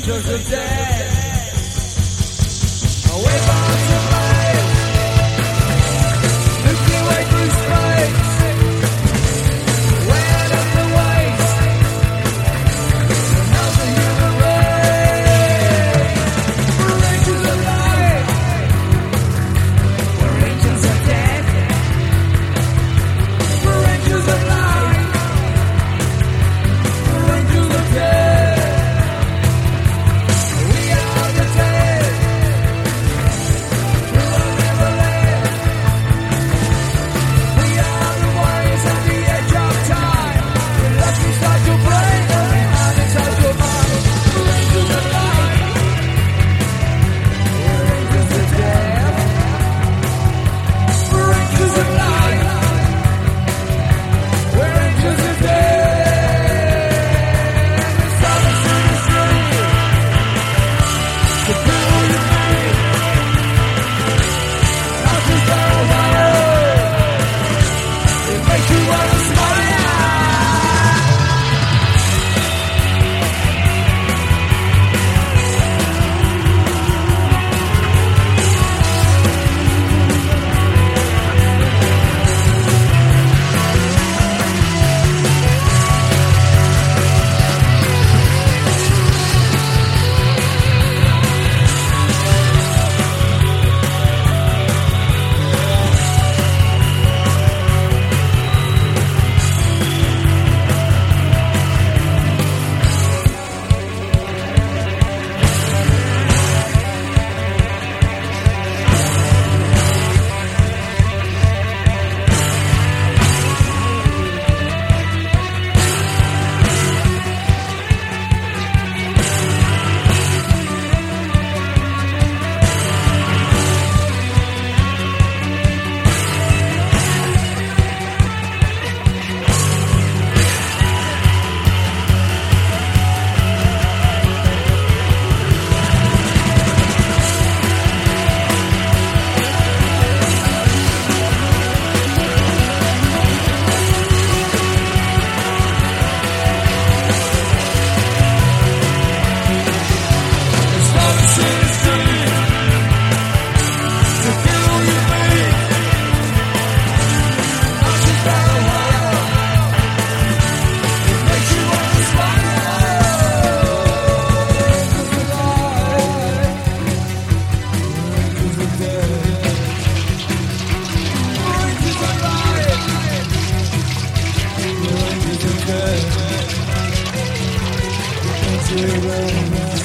angels of death. Away from the light, looking away through space. Way out of the waste, another human race. We're angels of light, we're angels of death. We're angels of light, we're angels of death. We are the dead, we will never live. We are the ones at the edge of time. We left inside your brain and behind inside your mind. We're angels of light, we're angels of death. We're angels of light, we're angels of death. The sun is in the street, the power you made. Life is paradise, it makes you wanna smile. Zero.